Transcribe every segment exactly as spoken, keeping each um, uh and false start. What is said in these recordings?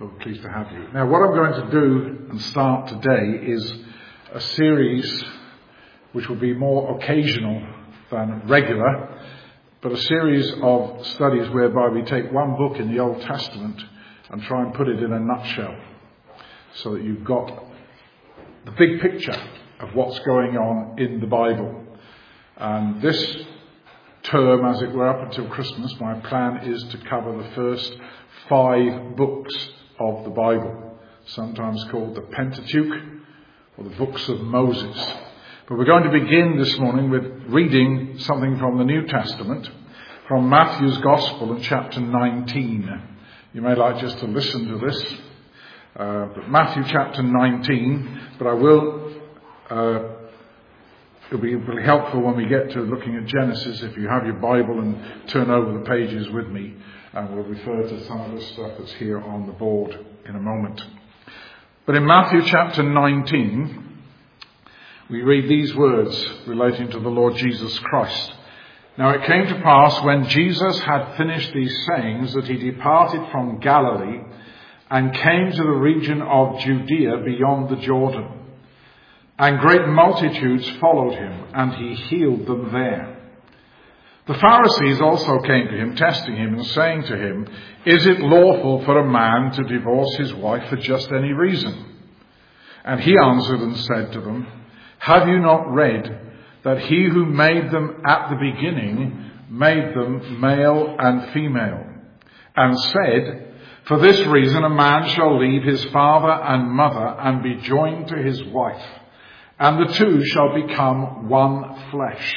So pleased to have you. Now, what I'm going to do and start today is a series which will be more occasional than regular, but a series of studies whereby we take one book in the Old Testament and try and put it in a nutshell so that you've got the big picture of what's going on in the Bible. And this term, as it were, up until Christmas, my plan is to cover the first five books of the Bible, sometimes called the Pentateuch or the books of Moses. But we're going to begin this morning with reading something from the New Testament, from Matthew's Gospel in chapter nineteen. You may like just to listen to this, uh, but Matthew chapter nineteen, but I will, uh, it'll be really helpful when we get to looking at Genesis if you have your Bible and turn over the pages with me, and we'll refer to some of the stuff that's here on the board in a moment. But in Matthew chapter nineteen, we read these words relating to the Lord Jesus Christ. Now it came to pass when Jesus had finished these sayings that he departed from Galilee and came to the region of Judea beyond the Jordan. And great multitudes followed him, and he healed them there. The Pharisees also came to him, testing him and saying to him, "Is it lawful for a man to divorce his wife for just any reason?" And he answered and said to them, "Have you not read that he who made them at the beginning made them male and female, and said, 'For this reason a man shall leave his father and mother and be joined to his wife, and the two shall become one flesh.'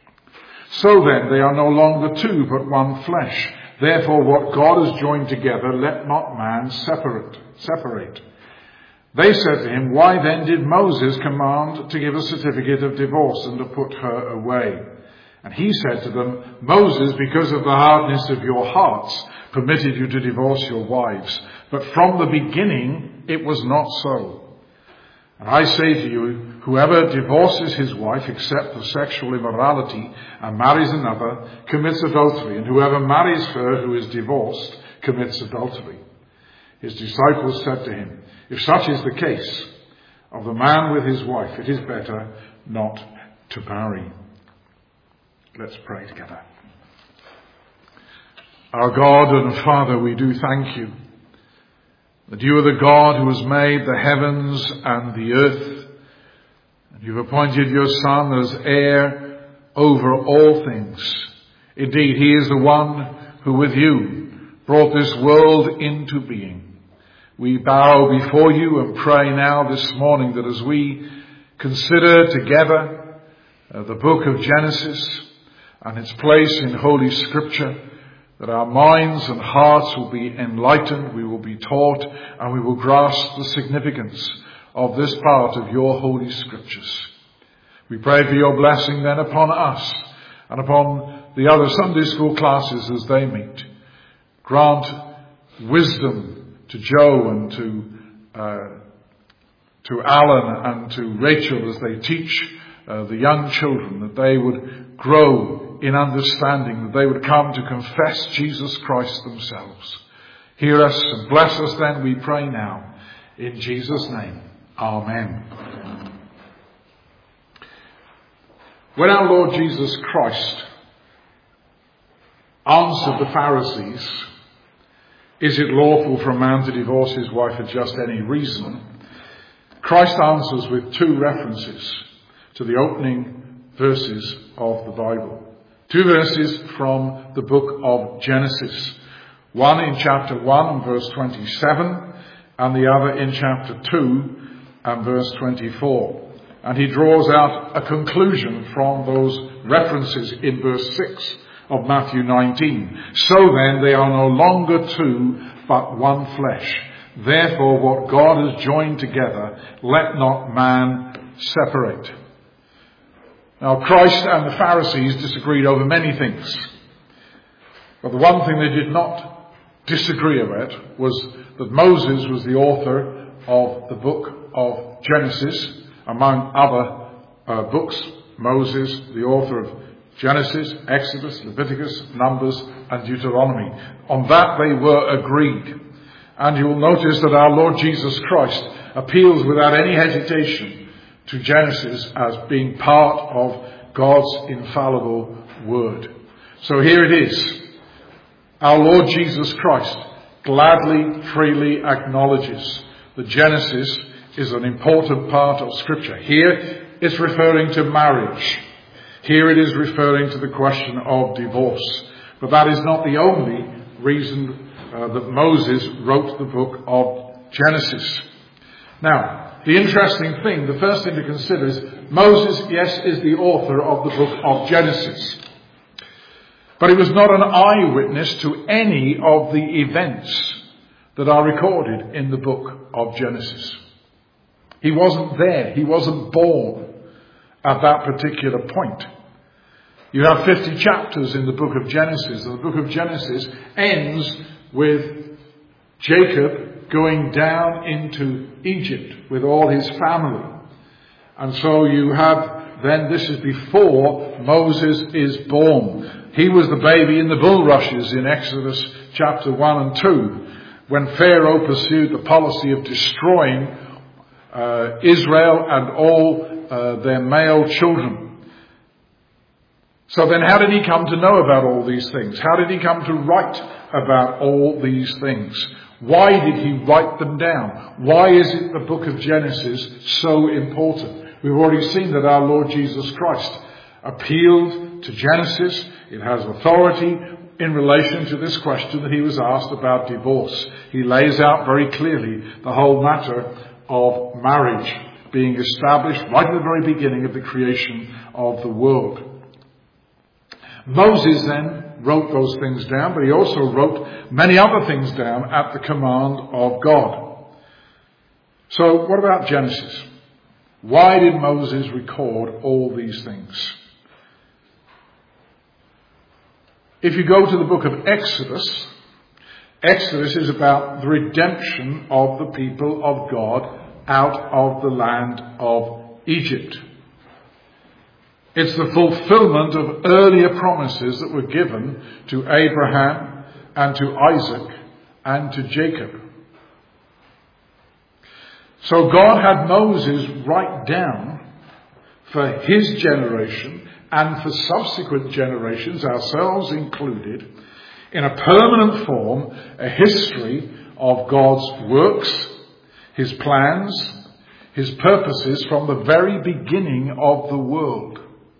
So then they are no longer two, but one flesh. Therefore what God has joined together, let not man separate. separate." They said to him, "Why then did Moses command to give a certificate of divorce and to put her away?" And he said to them, "Moses, because of the hardness of your hearts, permitted you to divorce your wives. But from the beginning it was not so. And I say to you, whoever divorces his wife except for sexual immorality and marries another commits adultery, and whoever marries her who is divorced commits adultery." His disciples said to him, "If such is the case of the man with his wife, it is better not to marry." Let's pray together. Our God and Father, we do thank you that you are the God who has made the heavens and the earth, and you've appointed your Son as heir over all things. Indeed, he is the one who with you brought this world into being. We bow before you and pray now this morning that as we consider together uh, the book of Genesis and its place in Holy Scripture, that our minds and hearts will be enlightened, we will be taught, and we will grasp the significance of this part of your Holy Scriptures. We pray for your blessing then upon us and upon the other Sunday school classes as they meet. Grant wisdom to Joe and to uh, to Alan and to Rachel as they teach uh, the young children, that they would grow in understanding, that they would come to confess Jesus Christ themselves. Hear us and bless us then, we pray now. In Jesus' name, Amen. When our Lord Jesus Christ answered the Pharisees, "Is it lawful for a man to divorce his wife for just any reason?" Christ answers with two references to the opening verses of the Bible. Two verses from the book of Genesis. One in chapter one and verse twenty-seven, and the other in chapter two and verse twenty-four. And he draws out a conclusion from those references in verse six of Matthew nineteen. "So then they are no longer two, but one flesh. Therefore what God has joined together, let not man separate." Now Christ and the Pharisees disagreed over many things. But the one thing they did not disagree about was that Moses was the author of the book of Genesis, among other uh, books. Moses, the author of Genesis, Exodus, Leviticus, Numbers, and Deuteronomy. On that they were agreed. And you will notice that our Lord Jesus Christ appeals without any hesitation to Genesis as being part of God's infallible word. So here it is. Our Lord Jesus Christ gladly, freely acknowledges that Genesis is an important part of Scripture. Here it's referring to marriage. Here it is referring to the question of divorce. But that is not the only reason uh, that Moses wrote the book of Genesis. Now, the interesting thing, the first thing to consider is Moses, yes, is the author of the book of Genesis. But he was not an eyewitness to any of the events that are recorded in the book of Genesis. He wasn't there. He wasn't born at that particular point. You have fifty chapters in the book of Genesis, and the book of Genesis ends with Jacob going down into Egypt with all his family. And so you have, then this is before Moses is born. He was the baby in the bulrushes in Exodus chapter one and two, when Pharaoh pursued the policy of destroying uh, Israel and all uh, their male children. So then how did he come to know about all these things? How did he come to write about all these things? Why did he write them down? Why is it the book of Genesis so important? We've already seen that our Lord Jesus Christ appealed to Genesis. It has authority in relation to this question that he was asked about divorce. He lays out very clearly the whole matter of marriage being established right at the very beginning of the creation of the world. Moses then wrote those things down, but he also wrote many other things down at the command of God. So what about Genesis? Why did Moses record all these things? If you go to the book of Exodus, Exodus is about the redemption of the people of God out of the land of Egypt. It's the fulfillment of earlier promises that were given to Abraham and to Isaac and to Jacob. So God had Moses write down for his generation and for subsequent generations, ourselves included, in a permanent form, a history of God's works, his plans, his purposes from the very beginning of the world.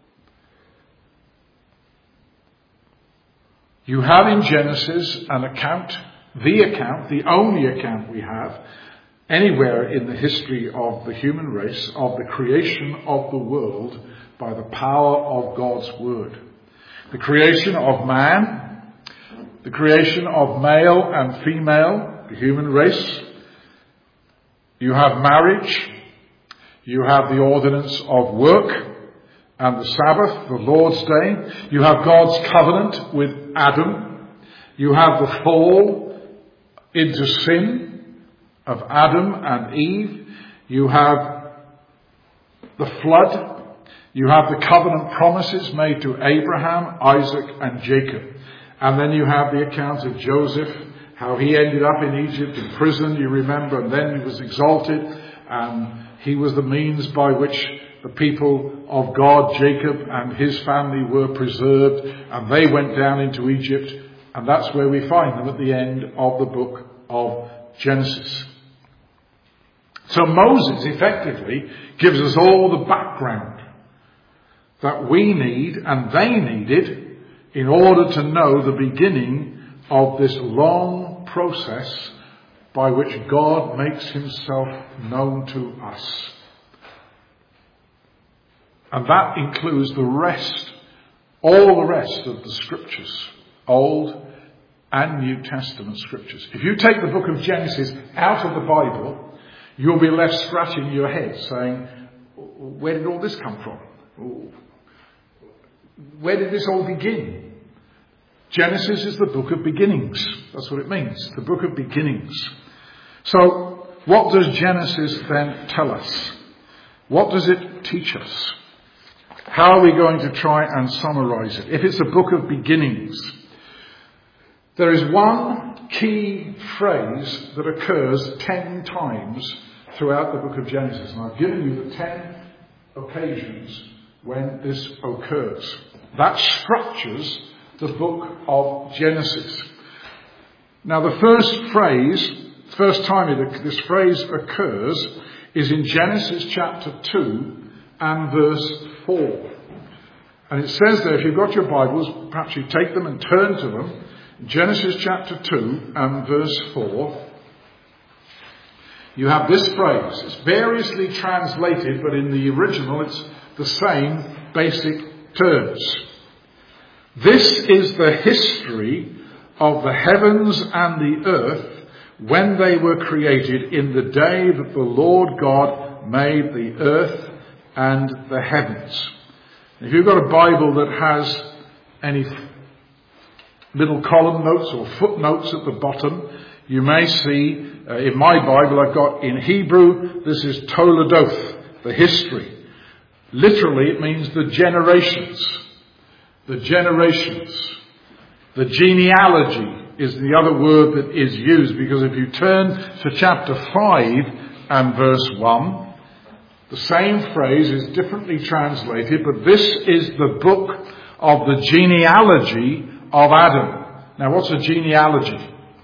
You have in Genesis an account, the account, the only account we have anywhere in the history of the human race of the creation of the world by the power of God's word. The creation of man, the creation of male and female, the human race. You have marriage. You have the ordinance of work and the Sabbath, the Lord's Day. You have God's covenant with Adam. You have the fall into sin of Adam and Eve. You have the flood. You have the covenant promises made to Abraham, Isaac and Jacob. And then you have the account of Joseph, how he ended up in Egypt in prison, you remember, and then he was exalted, and he was the means by which the people of God, Jacob and his family, were preserved, and they went down into Egypt, and that's where we find them at the end of the book of Genesis. So Moses effectively gives us all the background that we need and they needed in order to know the beginning of this long process by which God makes himself known to us. And that includes the rest, all the rest of the scriptures, Old and New Testament scriptures. If you take the book of Genesis out of the Bible, you'll be left scratching your head saying, where did all this come from? Where did this all begin? Genesis is the book of beginnings. That's what it means, the book of beginnings. So, what does Genesis then tell us? What does it teach us? How are we going to try and summarize it? If it's a book of beginnings, there is one key phrase that occurs ten times throughout the book of Genesis. And I've given you the ten occasions when this occurs. That structures the book of Genesis. Now the first phrase, first time it, this phrase occurs is in Genesis chapter two and verse four. And it says there, if you've got your Bibles, perhaps you take them and turn to them. Genesis chapter two and verse four. You have this phrase. It's variously translated, but in the original it's the same basic terms. This is the history of the heavens and the earth when they were created in the day that the Lord God made the earth and the heavens. If you've got a Bible that has any middle column notes or footnotes at the bottom, you may see, uh, in my Bible I've got in Hebrew, this is Toledoth, the history. Literally it means the generations. The generations. The genealogy is the other word that is used, because if you turn to chapter five and verse one, the same phrase is differently translated, but this is the book of the genealogy of Adam. Now what's a genealogy?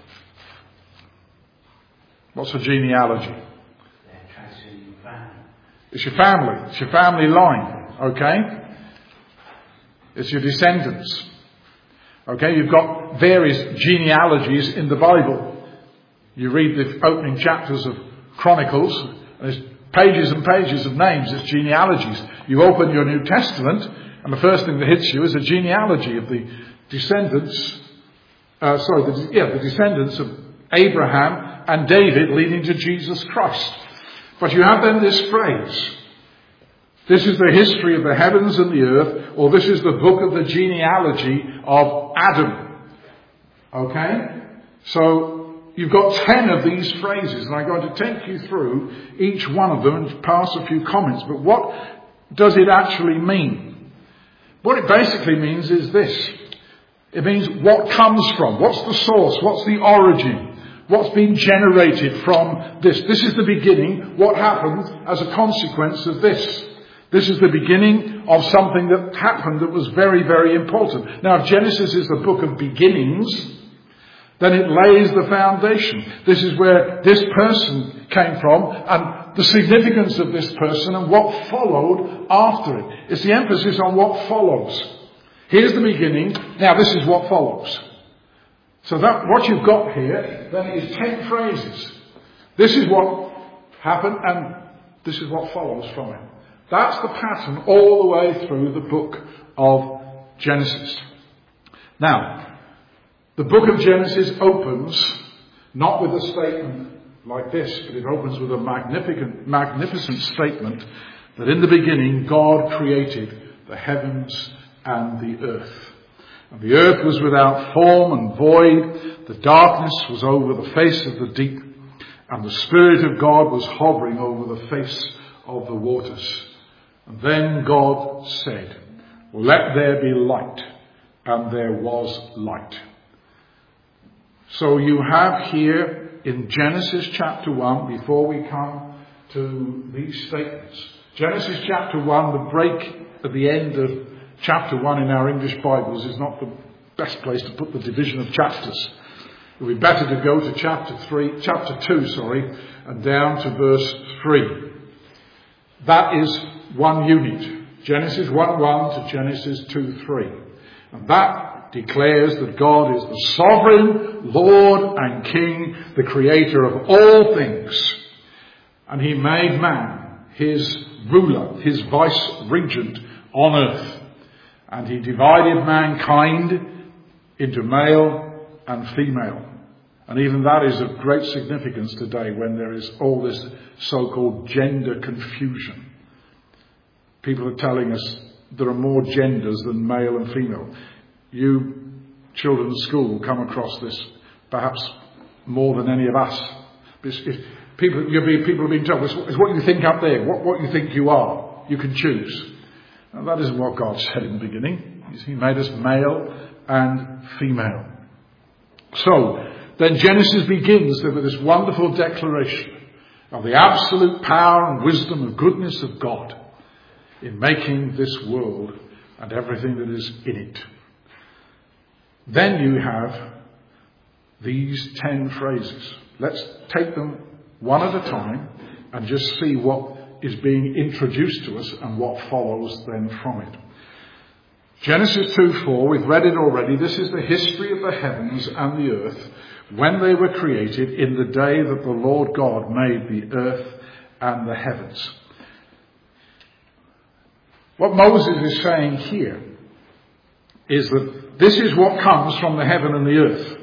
What's a genealogy? It's your family. It's your family line. Okay? It's your descendants. Okay? You've got various genealogies in the Bible. You read the opening chapters of Chronicles, and there's pages and pages of names. It's genealogies. You open your New Testament, and the first thing that hits you is a genealogy of the descendants, uh, sorry, the, yeah, the descendants of Abraham and David leading to Jesus Christ. But you have then this phrase. This is the history of the heavens and the earth, or this is the book of the genealogy of Adam. Okay? So, you've got ten of these phrases, and I'm going to take you through each one of them and pass a few comments. But what does it actually mean? What it basically means is this. It means what comes from. What's the source? What's the origin? What's been generated from this? This is the beginning. What happened as a consequence of this? This is the beginning of something that happened that was very, very important. Now, if Genesis is the book of beginnings, then it lays the foundation. This is where this person came from and the significance of this person and what followed after it. It's the emphasis on what follows. Here's the beginning. Now this is what follows. So that what you've got here then is ten phrases. This is what happened and this is what follows from it. That's the pattern all the way through the book of Genesis. Now, the book of Genesis opens not with a statement like this, but it opens with a magnificent, magnificent statement that in the beginning God created the heavens and the earth. And the earth was without form and void. The darkness was over the face of the deep. And the Spirit of God was hovering over the face of the waters. And then God said, "Let there be light." And there was light. So you have here in Genesis chapter one, before we come to these statements. Genesis chapter one, the break at the end of chapter one in our English Bibles is not the best place to put the division of chapters. It would be better to go to chapter three, chapter two, sorry, and down to verse three. That is one unit. Genesis one one to Genesis two three. And that declares that God is the sovereign Lord and King, the creator of all things. And he made man his ruler, his vice-regent on earth. And he divided mankind into male and female. And even that is of great significance today when there is all this so-called gender confusion. People are telling us there are more genders than male and female. You children at school will come across this perhaps more than any of us. It's, it's, people, you'll be, people have been told, it's, it's what you think up there, what, what you think you are. You can choose. Now, that isn't what God said in the beginning. He made us male and female. So, then Genesis begins with this wonderful declaration of the absolute power and wisdom and goodness of God in making this world and everything that is in it. Then you have these ten phrases. Let's take them one at a time and just see what is being introduced to us and what follows then from it. Genesis two four, we've read it already. This is the history of the heavens and the earth when they were created in the day that the Lord God made the earth and the heavens. What Moses is saying here is that this is what comes from the heaven and the earth.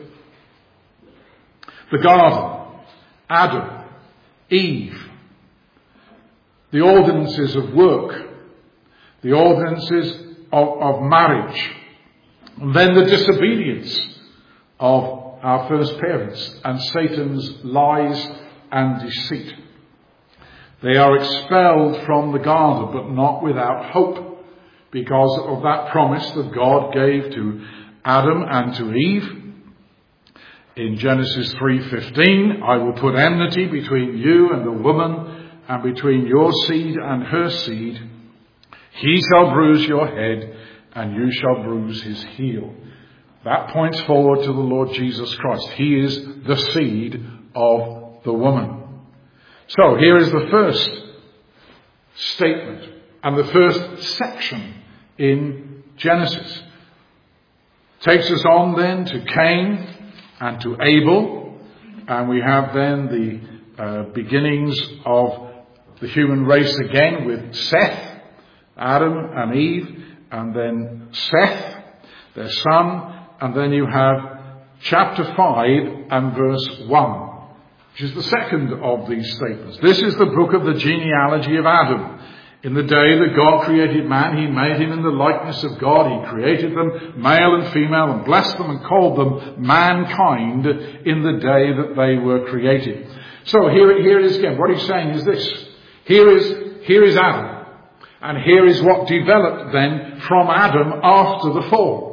The garden, Adam, Eve, the ordinances of work, the ordinances of, of marriage, and then the disobedience of our first parents and Satan's lies and deceit. They are expelled from the garden, but not without hope, because of that promise that God gave to Adam and to Eve. In Genesis three fifteen, I will put enmity between you and the woman, and between your seed and her seed. He shall bruise your head, and you shall bruise his heel. That points forward to the Lord Jesus Christ. He is the seed of the woman. So here is the first statement and the first section in Genesis. Takes us on then to Cain and to Abel, and we have then the uh, beginnings of the human race again with Seth, Adam and Eve, and then Seth, their son, and then you have chapter five and verse one, which is the second of these statements. This is the book of the genealogy of Adam. In the day that God created man, he made him in the likeness of God. He created them, male and female, and blessed them and called them mankind in the day that they were created. So here, here is again, what he's saying is this. Here is, here is Adam. And here is what developed then from Adam after the fall.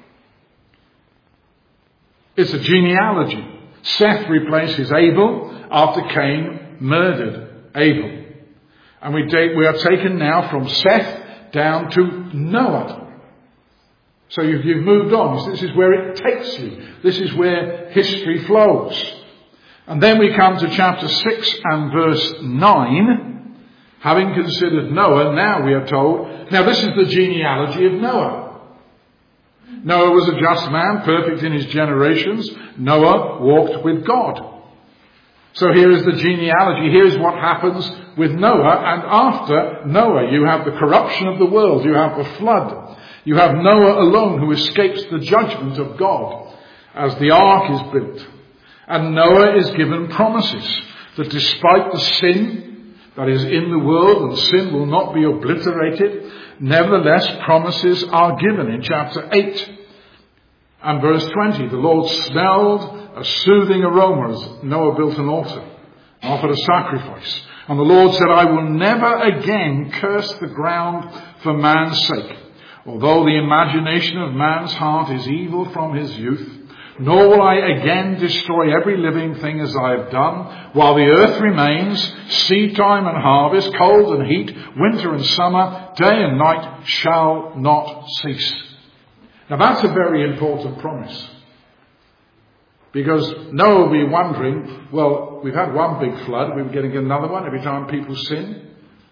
It's a genealogy. Seth replaces Abel after Cain murdered Abel. And we, we are taken now from Seth down to Noah. So you've, you've moved on. This is where it takes you. This is where history flows. And then we come to chapter six and verse nine. Having considered Noah, now we are told, now this is the genealogy of Noah. Noah was a just man, perfect in his generations. Noah walked with God. So here is the genealogy. Here is what happens with Noah. And after Noah, you have the corruption of the world. You have the flood. You have Noah alone who escapes the judgment of God as the ark is built. And Noah is given promises that despite the sin that is in the world, and sin will not be obliterated, nevertheless promises are given. In chapter eight and verse twenty, the Lord smelled a soothing aroma as Noah built an altar and offered a sacrifice. And the Lord said, I will never again curse the ground for man's sake, although the imagination of man's heart is evil from his youth. Nor will I again destroy every living thing as I have done, while the earth remains, seed time and harvest, cold and heat, winter and summer, day and night shall not cease. Now that's a very important promise. Because Noah will be wondering, well, we've had one big flood, we're getting another one every time people sin.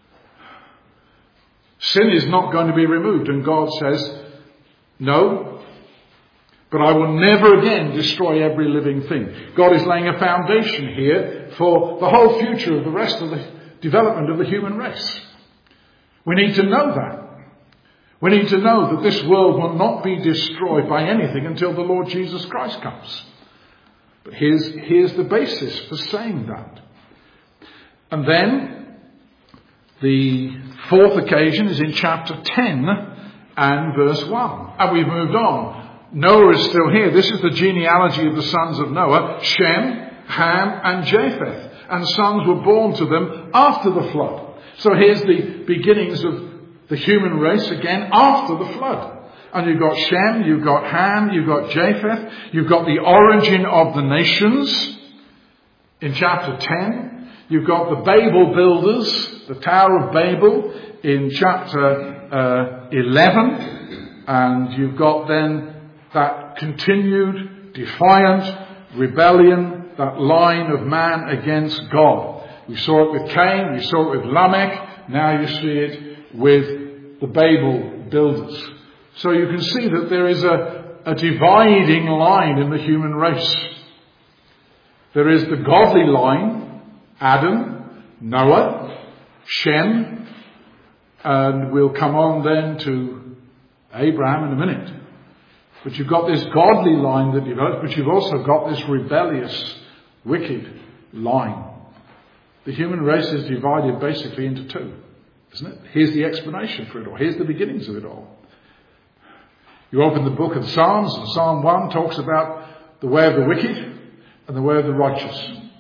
Sin is not going to be removed, and God says, no, but I will never again destroy every living thing. God is laying a foundation here for the whole future of the rest of the development of the human race. We need to know that. We need to know that this world will not be destroyed by anything until the Lord Jesus Christ comes. But here's, here's the basis for saying that. And then the fourth occasion is in chapter ten and verse one. And we've moved on. Noah is still here. This is the genealogy of the sons of Noah, Shem, Ham, and Japheth. And sons were born to them after the flood. So here's the beginnings of the human race again after the flood. And you've got Shem, you've got Ham, you've got Japheth, you've got the origin of the nations in chapter ten. You've got the Babel builders, the Tower of Babel in chapter uh, eleven. And you've got then that continued defiant rebellion, that line of man against God. We saw it with Cain, we saw it with Lamech, now you see it with the Babel builders. So you can see that there is a, a dividing line in the human race. There is the godly line, Adam, Noah, Shem, and we'll come on then to Abraham in a minute. But you've got this godly line that develops, but you've also got this rebellious, wicked line. The human race is divided basically into two, isn't it? Here's the explanation for it all. Here's the beginnings of it all. You open the book of Psalms, and Psalm one talks about the way of the wicked and the way of the righteous.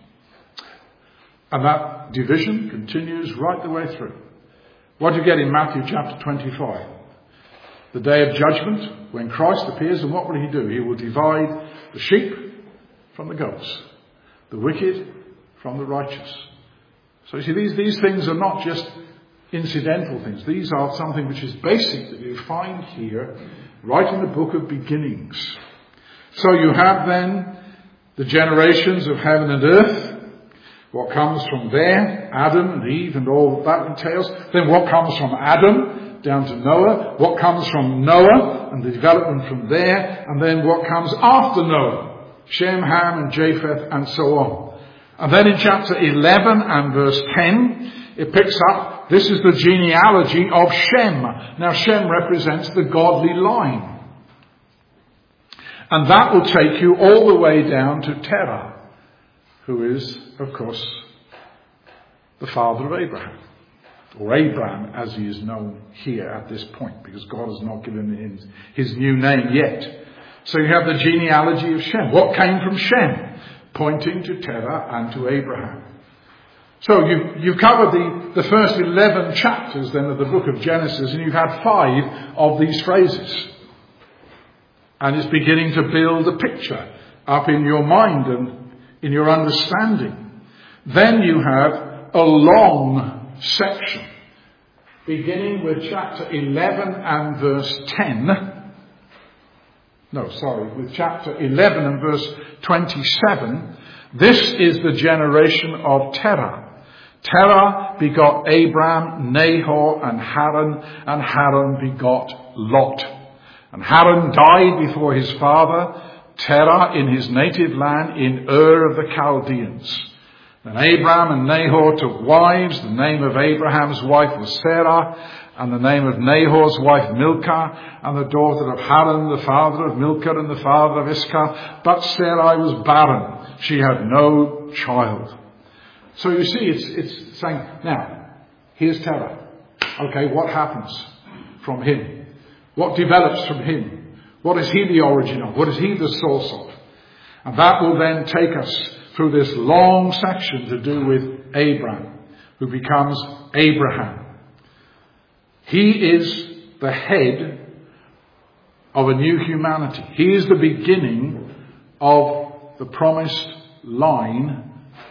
And that division continues right the way through. What do you get in Matthew chapter twenty-five? The day of judgment, when Christ appears, and what will he do? He will divide the sheep from the goats, the wicked from the righteous. So you see, these, these things are not just incidental things. These are something which is basic that you find here, right in the book of beginnings. So you have then the generations of heaven and earth, what comes from there, Adam and Eve and all that entails. Then what comes from Adam down to Noah, what comes from Noah and the development from there, and then what comes after Noah, Shem, Ham and Japheth and so on. And then in chapter eleven and verse ten, it picks up, this is the genealogy of Shem. Now Shem represents the godly line. And that will take you all the way down to Terah, who is, of course, the father of Abraham. Or Abraham, as he is known here at this point, because God has not given him his new name yet. So you have the genealogy of Shem. What came from Shem? Pointing to Terah and to Abraham. So you, you covered the, the first eleven chapters then of the book of Genesis, and you've had five of these phrases. And it's beginning to build a picture up in your mind and in your understanding. Then you have a long section, beginning with chapter eleven and verse ten. No, sorry, with chapter eleven and verse twenty-seven. This is the generation of Terah. Terah begot Abram, Nahor, and Haran, and Haran begot Lot. And Haran died before his father, Terah, in his native land in Ur of the Chaldeans. Then Abram and Nahor took wives. The name of Abraham's wife was Sarah, and the name of Nahor's wife Milcah, and the daughter of Haran, the father of Milcah and the father of Iscah. But Sarai was barren. She had no child. So you see, it's, it's saying, now, here's Terah. Okay, what happens from him? What develops from him? What is he the origin of? What is he the source of? And that will then take us through this long section to do with Abram, who becomes Abraham. He is the head of a new humanity. He is the beginning of the promised line.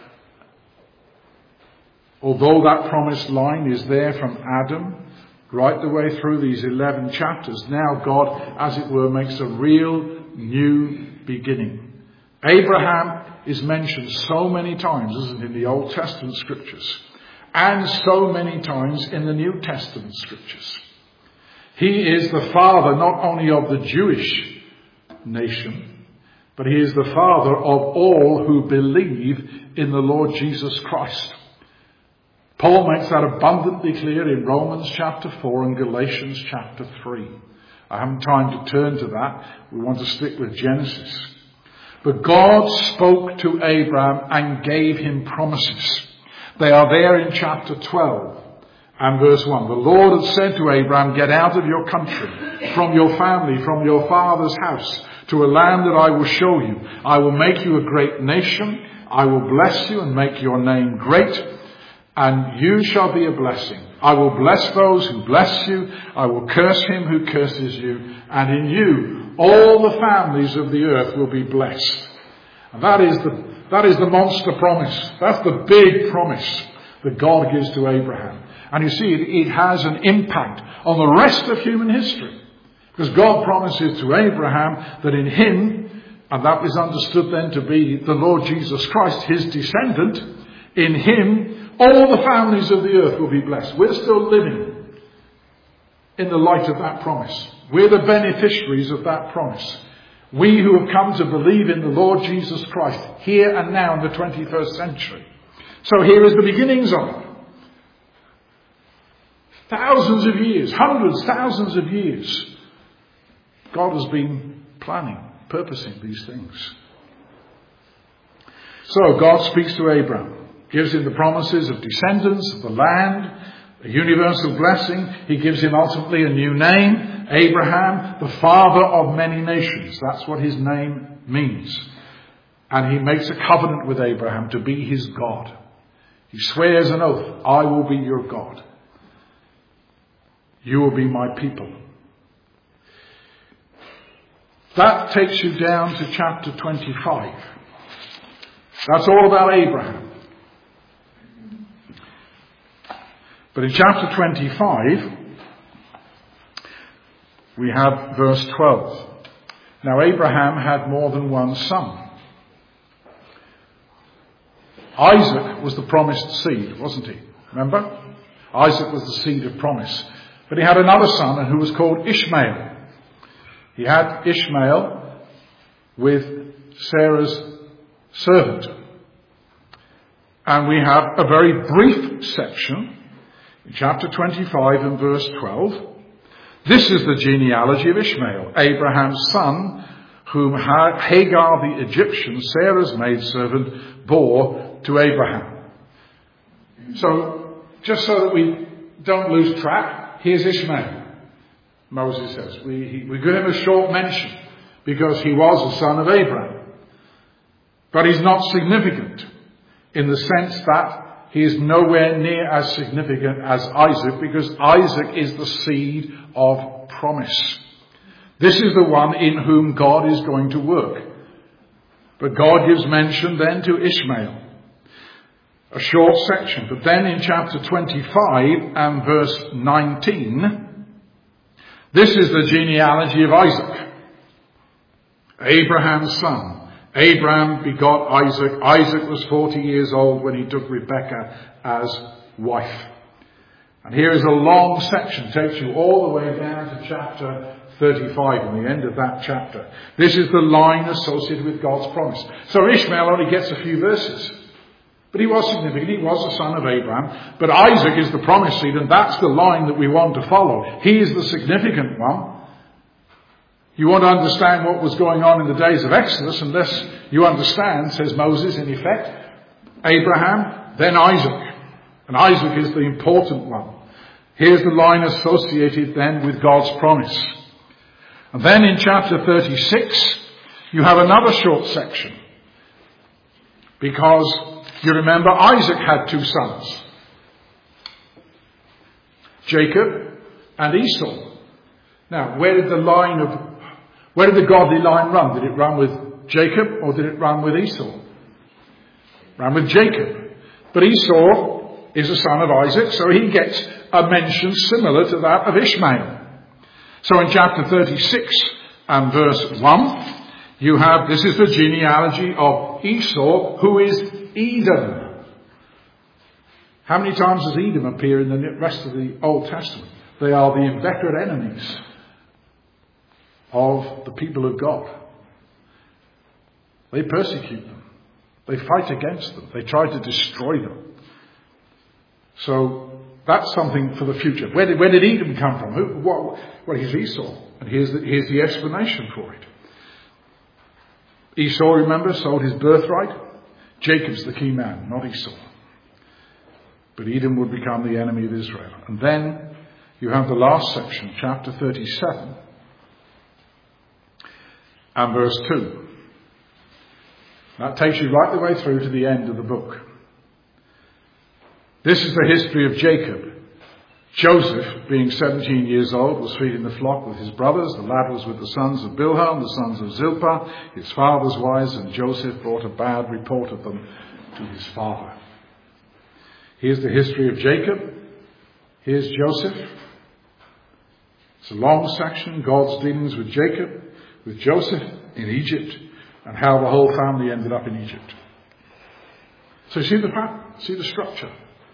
Although that promised line is there from Adam right the way through these eleven chapters, now God, as it were, makes a real new beginning. Abraham is mentioned so many times, isn't it, in the Old Testament scriptures, and so many times in the New Testament scriptures. He is the father not only of the Jewish nation, but he is the father of all who believe in the Lord Jesus Christ. Paul makes that abundantly clear in Romans chapter four and Galatians chapter three. I haven't time to turn to that. We want to stick with Genesis. But God spoke to Abraham and gave him promises. They are there in chapter twelve and verse one. The Lord had said to Abraham, get out of your country, from your family, from your father's house, to a land that I will show you. I will make you a great nation. I will bless you and make your name great. and you shall be a blessing. I will bless those who bless you. I will curse him who curses you. And in you, all the families of the earth will be blessed. And that is the, that is the monster promise. That's the big promise that God gives to Abraham. And you see, it, it has an impact on the rest of human history. Because God promises to Abraham that in him, and that is understood then to be the Lord Jesus Christ, his descendant, in him, all the families of the earth will be blessed. We're still living in the light of that promise. We're the beneficiaries of that promise. We who have come to believe in the Lord Jesus Christ here and now in the twenty-first century. So here is the beginnings of it. Thousands of years, hundreds, thousands of years, God has been planning, purposing these things. So God speaks to Abraham, gives him the promises of descendants, of the land, a universal blessing. He gives him ultimately a new name, Abraham, the father of many nations. That's what his name means. And he makes a covenant with Abraham to be his God. He swears an oath, I will be your God. You will be my people. That takes you down to chapter twenty-five. That's all about Abraham. But in chapter twenty-five, we have verse twelve. Now Abraham had more than one son. Isaac was the promised seed, wasn't he? Remember? Isaac was the seed of promise. But he had another son who was called Ishmael. He had Ishmael with Sarah's servant. And we have a very brief section in chapter twenty-five and verse twelve. This is the genealogy of Ishmael, Abraham's son, whom Hagar the Egyptian, Sarah's maidservant, bore to Abraham. So, just so that we don't lose track, here's Ishmael. Moses says. We, he, we give him a short mention because he was a son of Abraham. But he's not significant in the sense that he is nowhere near as significant as Isaac, because Isaac is the seed of promise. This is the one in whom God is going to work. But God gives mention then to Ishmael. A short section. But then in chapter twenty-five and verse nineteen, this is the genealogy of Isaac, Abraham's son. Abraham begot Isaac. Isaac was forty years old when he took Rebekah as wife. And here is a long section, takes you all the way down to chapter thirty-five and the end of that chapter. This is the line associated with God's promise. So Ishmael only gets a few verses. But he was significant. He was the son of Abraham. But Isaac is the promised seed, and that's the line that we want to follow. He is the significant one. You want to understand what was going on in the days of Exodus unless you understand, says Moses in effect, Abraham, then Isaac. And Isaac is the important one. Here's the line associated then with God's promise. And then in chapter thirty-six, you have another short section. Because you remember Isaac had two sons, Jacob and Esau. Now, where did the line of, where did the godly line run? Did it run with Jacob or did it run with Esau? Ran with Jacob. But Esau is a son of Isaac, so he gets a mention similar to that of Ishmael. So in chapter thirty-six and verse one, you have, this is the genealogy of Esau, who is Edom. How many times does Edom appear in the rest of the Old Testament? They are the inveterate enemies of the people of God. They persecute them. They fight against them. They try to destroy them. So that's something for the future. Where did, where did Edom come from? Who, what, well, he's Esau. And here's the, here's the explanation for it. Esau, remember, sold his birthright. Jacob's the key man, not Esau. But Edom would become the enemy of Israel. And then you have the last section, chapter thirty-seven and verse two. That takes you right the way through to the end of the book. This is the history of Jacob. Joseph, being seventeen years old, was feeding the flock with his brothers. The lad was with the sons of Bilhah, the sons of Zilpah, his father's wives, and Joseph brought a bad report of them to his father. Here's the history of Jacob. Here's Joseph. It's a long section, God's dealings with Jacob, with Joseph in Egypt, and how the whole family ended up in Egypt. So you see the pattern, see the structure.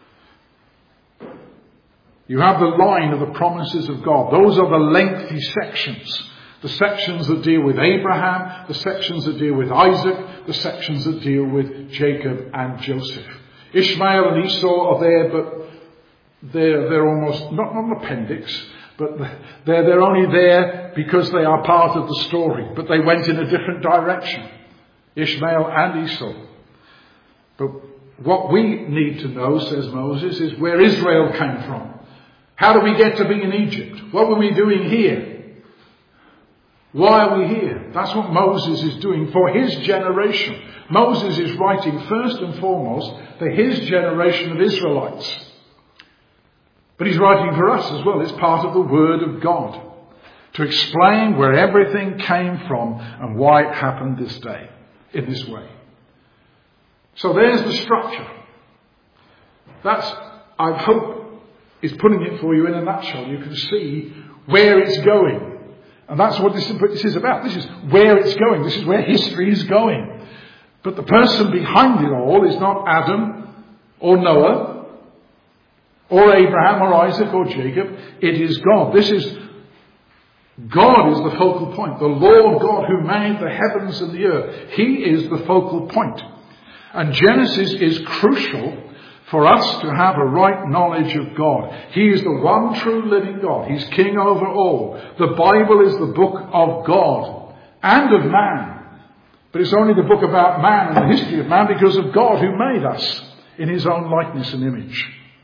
You have the line of the promises of God. Those are the lengthy sections. The sections that deal with Abraham, the sections that deal with Isaac, the sections that deal with Jacob and Joseph. Ishmael and Esau are there, but they're, they're almost, not, not an appendix, but they're, they're only there because they are part of the story. But they went in a different direction. Ishmael and Esau. But what we need to know, says Moses, is where Israel came from. How do we get to be in Egypt? What were we doing here? Why are we here? That's what Moses is doing for his generation. Moses is writing first and foremost for his generation of Israelites. But he's writing for us as well. It's part of the Word of God to explain where everything came from and why it happened this day, in this way. So there's the structure. That's, I hope, is putting it for you in a nutshell. You can see where it's going. And that's what this, this is about. This is where it's going. This is where history is going. But the person behind it all is not Adam or Noah or Abraham or Isaac or Jacob. It is God. This is, God is the focal point. The Lord God who made the heavens and the earth. He is the focal point. And Genesis is crucial for us to have a right knowledge of God. He is the one true living God. He's king over all. The Bible is the book of God and of man. But it's only the book about man and the history of man because of God who made us in his own likeness and image.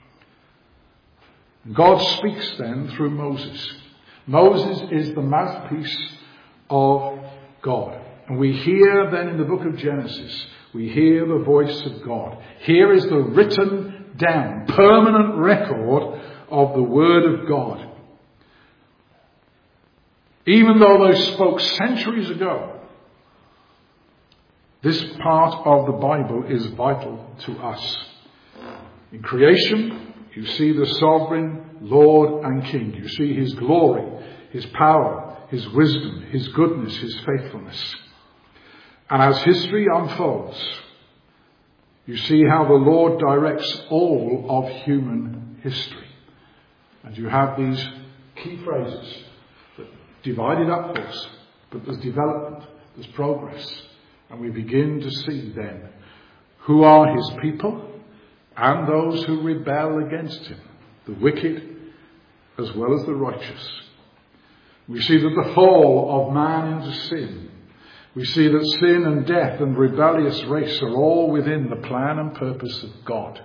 God speaks then through Moses. Moses is the mouthpiece of God. And we hear then in the book of Genesis, we hear the voice of God. Here is the written down, permanent record of the Word of God. Even though they spoke centuries ago, this part of the Bible is vital to us. In creation, you see the sovereign Lord and King. You see his glory, his power, his wisdom, his goodness, his faithfulness. And as history unfolds, you see how the Lord directs all of human history. And you have these key phrases that divided up for us, but there's development, there's progress. And we begin to see then who are his people and those who rebel against him, the wicked as well as the righteous. We see that the fall of man into sin, we see that sin and death and rebellious race are all within the plan and purpose of God.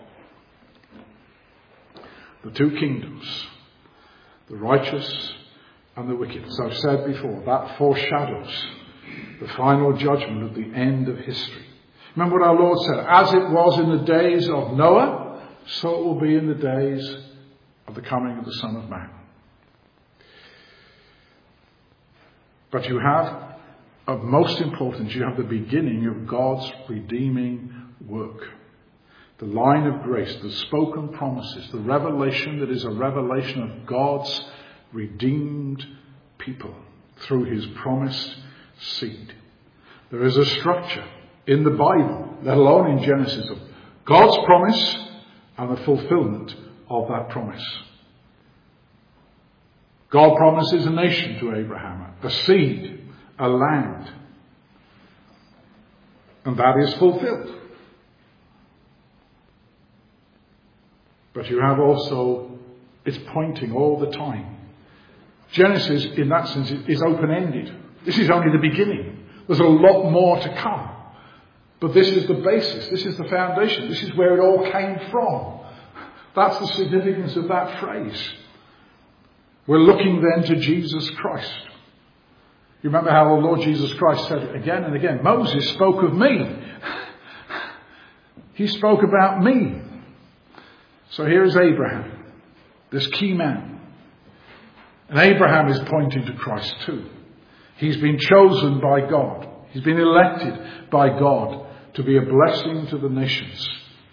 The two kingdoms, the righteous and the wicked. As I've said before, that foreshadows the final judgment at the end of history. Remember what our Lord said, as it was in the days of Noah, so it will be in the days of the coming of the Son of Man. But you have, of most importance, you have the beginning of God's redeeming work. The line of grace, the spoken promises, the revelation that is a revelation of God's redeemed people through his promised seed. There is a structure in the Bible, let alone in Genesis, of God's promise and the fulfillment of that promise. God promises a nation to Abraham, a seed, a land. And that is fulfilled. But you have also, it's pointing all the time. Genesis, in that sense, is open-ended. This is only the beginning. There's a lot more to come. But this is the basis. This is the foundation. This is where it all came from. That's the significance of that phrase. We're looking then to Jesus Christ. You remember how the Lord Jesus Christ said it again and again. Moses spoke of me. He spoke about me. So here is Abraham, this key man. And Abraham is pointing to Christ too. He's been chosen by God. He's been elected by God to be a blessing to the nations.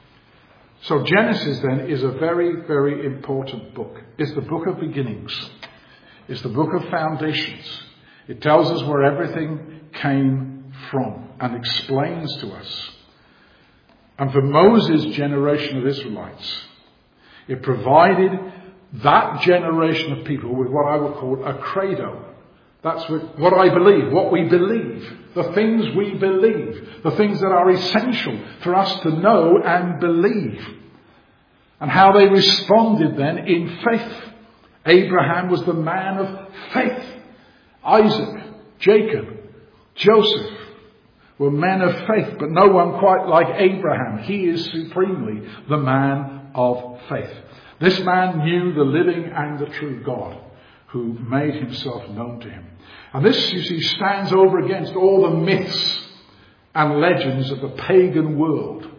So Genesis then is a very, very important book. It's the book of beginnings. It's the book of foundations. It tells us where everything came from and explains to us. And for Moses' generation of Israelites, it provided that generation of people with what I would call a credo. That's what I believe, what we believe, the things we believe, the things that are essential for us to know and believe. And how they responded then in faith. Abraham was the man of faith. Isaac, Jacob, Joseph were men of faith, but no one quite like Abraham. He is supremely the man of faith. This man knew the living and the true God who made himself known to him. And this, you see, stands over against all the myths and legends of the pagan world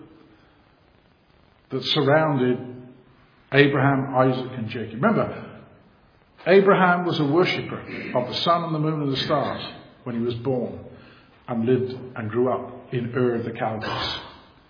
that surrounded Abraham, Isaac and Jacob. Remember, Abraham was a worshipper of the sun and the moon and the stars when he was born and lived and grew up in Ur of the Chaldees.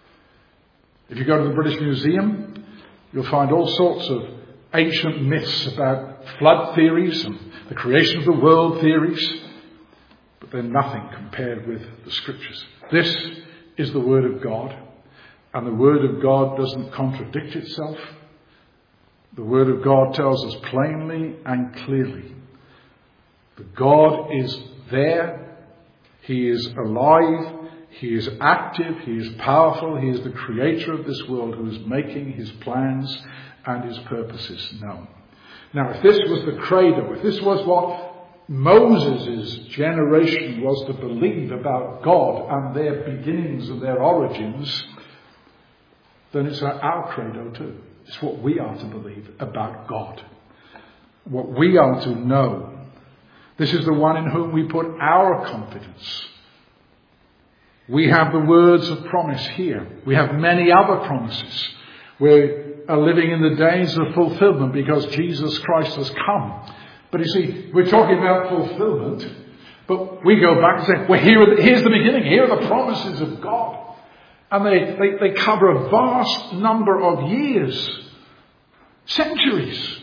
If you go to the British Museum, you'll find all sorts of ancient myths about flood theories and the creation of the world theories, but they're nothing compared with the scriptures. This is the word of God, and the word of God doesn't contradict itself. The word of God tells us plainly and clearly that God is there, he is alive, he is active, he is powerful, he is the creator of this world who is making his plans and his purposes known. Now, if this was the credo, if this was what Moses' generation was to believe about God and their beginnings and their origins, then it's our credo too. It's what we are to believe about God. What we are to know. This is the one in whom we put our confidence. We have the words of promise here. We have many other promises. We are living in the days of fulfillment because Jesus Christ has come. But you see, we're talking about fulfillment, but we go back and say, well, here are the, here's the beginning. Here are the promises of God. And they, they, they cover a vast number of years, centuries.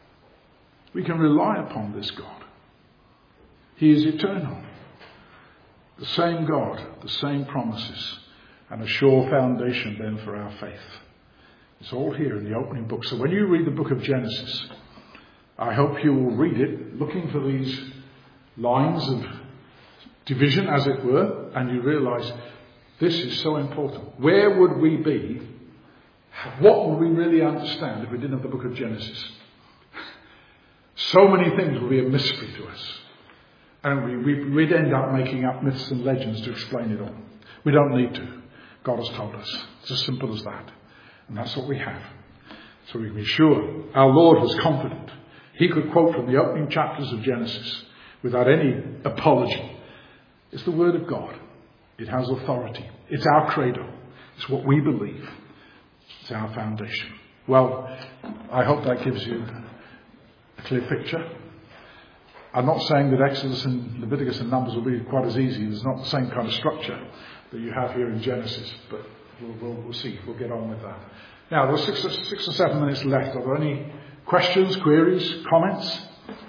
We can rely upon this God. He is eternal. The same God, the same promises, and a sure foundation then for our faith. It's all here in the opening book. So when you read the book of Genesis, I hope you will read it looking for these lines of division, as it were, and you realise this is so important. Where would we be? What would we really understand if we didn't have the book of Genesis? So many things would be a mystery to us. And we, we, we'd end up making up myths and legends to explain it all. We don't need to. God has told us. It's as simple as that. And that's what we have. So we can be sure. Our Lord was confident. He could quote from the opening chapters of Genesis without any apology. It's the word of God. It has authority. It's our credo. It's what we believe. It's our foundation. Well, I hope that gives you a clear picture. I'm not saying that Exodus and Leviticus and Numbers will be quite as easy. There's not the same kind of structure that you have here in Genesis, but we'll, we'll, we'll see. We'll get on with that. Now, there's six or, six or seven minutes left. Are there any questions, queries, comments?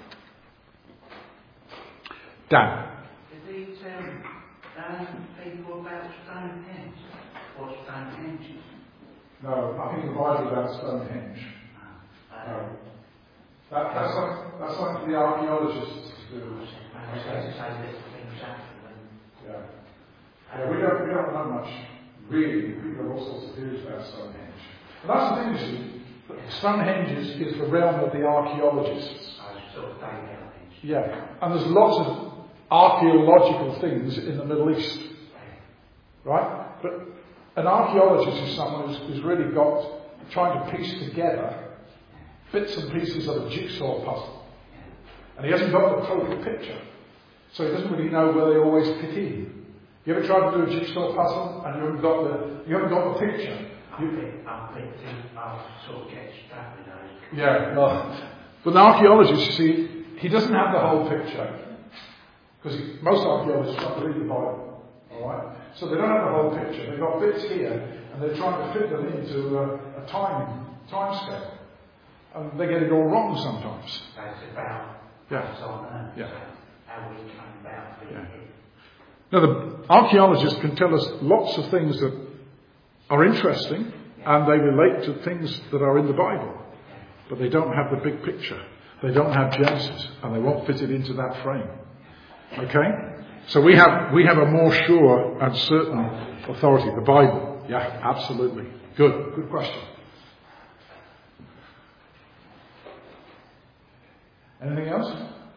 Dan? Did these um, um, people about Stonehenge or Stonehenge? No, I think the Bible is about Stonehenge. Oh, uh, No. That, that's like that's like the archaeologists do. Yeah. Yeah, we don't we don't know much really. People have all sorts of theories about Stonehenge. And that's the thing, you see. Stonehenge is, is the realm of the archaeologists. Yeah. And there's lots of archaeological things in the Middle East. Right? But an archaeologist is someone who's, who's really got trying to piece together bits and pieces of a jigsaw puzzle. And he hasn't got the total picture. So he doesn't really know where they always fit in. You ever tried to do a jigsaw puzzle and you haven't got the you haven't got the picture? I think, I think I'll sort of get stuck with those. Yeah, well, but the archaeologist, you see, he doesn't have the whole picture. Because most archaeologists don't believe the Bible. Alright? So they don't have the whole picture. They've got bits here, and they're trying to fit them into a, a time, time scale. And they get it all wrong sometimes. So it's about Yeah. what's on earth, Yeah. so how we come about being Yeah. here. Now, the archaeologists can tell us lots of things that are interesting, and they relate to things that are in the Bible. But they don't have the big picture. They don't have Genesis, and they won't fit it into that frame. Okay? So we have we have a more sure and certain authority, the Bible. Yeah, absolutely. Good. Good question. Anything else?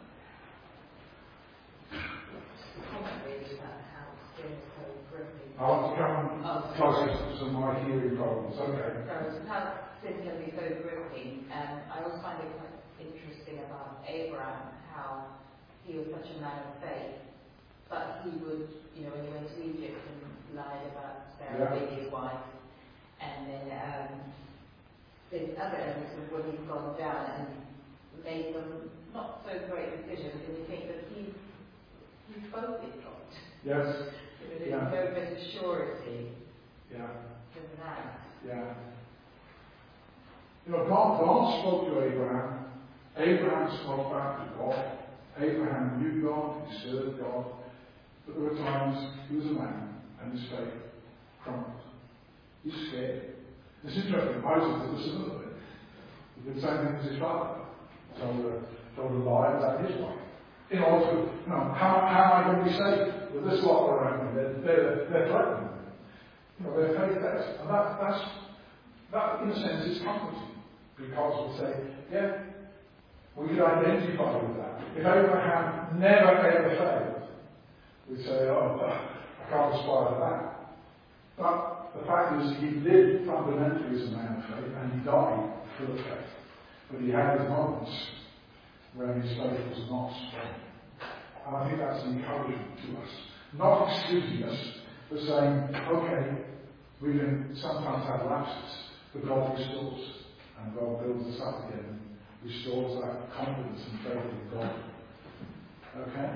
I want to come Oh, closer to some of my hearing problems. Okay. So how sin can be so gripping, and I always find it quite interesting about Abraham, how he was such a man of faith, but he would, you know, when he went to Egypt and lied about Sarah Yeah. being his wife, and then um, there's other elements of when he's gone down and made some not so great decisions, and you think that he's, he's both is God. Yes. There's Yeah. no bit of surety Yeah. to that. Yeah. You know, God, God spoke to Abraham. Abraham spoke back to God. Abraham knew God. He served God. But there were times he was a man and his faith crumbled. He's scared. It's interesting. Moses did a similar thing. He did the same thing as his father. Told a, told a lie about his wife. In order to, you know, how, how am I going to be safe with this lot around me? They're, they're, they're threatening me. You know, their faith there. And that, that's, that, in a sense, is comforting. Because we say, yeah, we could identify with that. If Abraham never ever failed, we'd say, oh, I can't aspire to that. But the fact is, he lived fundamentally as a man of faith, and he died full of faith. But he had his moments when his faith was not strong. And I think that's an encouragement to us. Not excusing us, but saying, okay, we can sometimes have lapses, but God restores. And God builds us up again, restores that confidence and faith in God. Okay?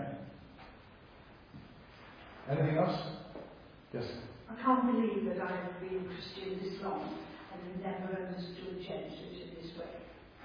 Anything else? Yes? I can't believe that I have been Christian this long and have never understood Genesis in this way.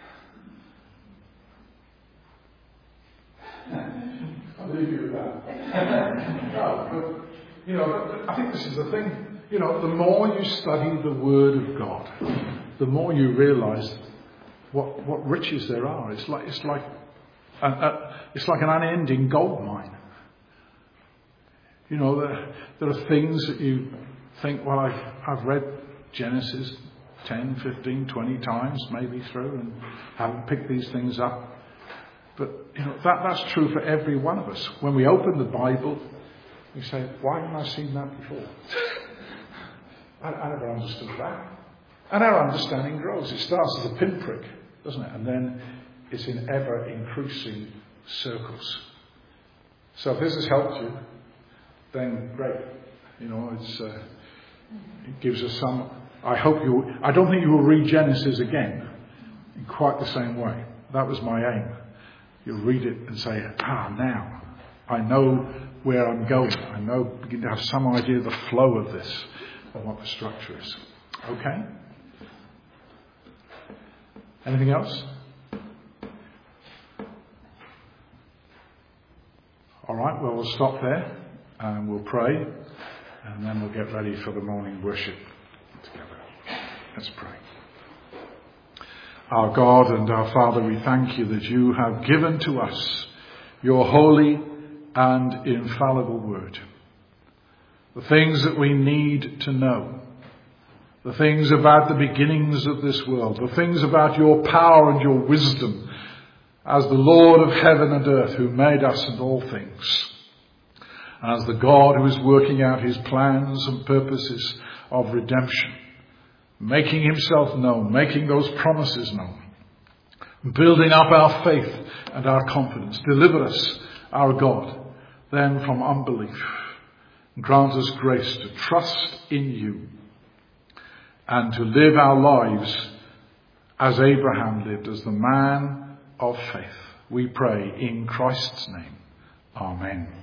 I believe you with that. No, but, you know, I think this is the thing. You know, the more you study the Word of God, the more you realise what what riches there are. It's like it's like a, a, it's like an unending gold mine. You know, there, there are things that you think, well, I've I've read Genesis ten, fifteen, twenty times maybe through and haven't picked these things up. But, you know, that, that's true for every one of us. When we open the Bible, we say, why haven't I seen that before? I, I never understood that. And our understanding grows. It starts as a pinprick, doesn't it? And then it's in ever increasing circles. So if this has helped you, then great. You know, it's uh, it gives us some. I hope you. I don't think you will read Genesis again in quite the same way. That was my aim. You'll read it and say, ah, now I know where I'm going. I know, begin to have some idea of the flow of this and what the structure is. Okay? Anything else? All right, well, we'll stop there and we'll pray and then we'll get ready for the morning worship together. Let's pray. Our God and our Father, we thank you that you have given to us your holy and infallible word. The things that we need to know. The things about the beginnings of this world. The things about your power and your wisdom as the Lord of heaven and earth who made us and all things. As the God who is working out his plans and purposes of redemption. Making himself known, making those promises known, building up our faith and our confidence. Deliver us, our God, then from unbelief. Grant us grace to trust in you and to live our lives as Abraham lived, as the man of faith. We pray in Christ's name. Amen.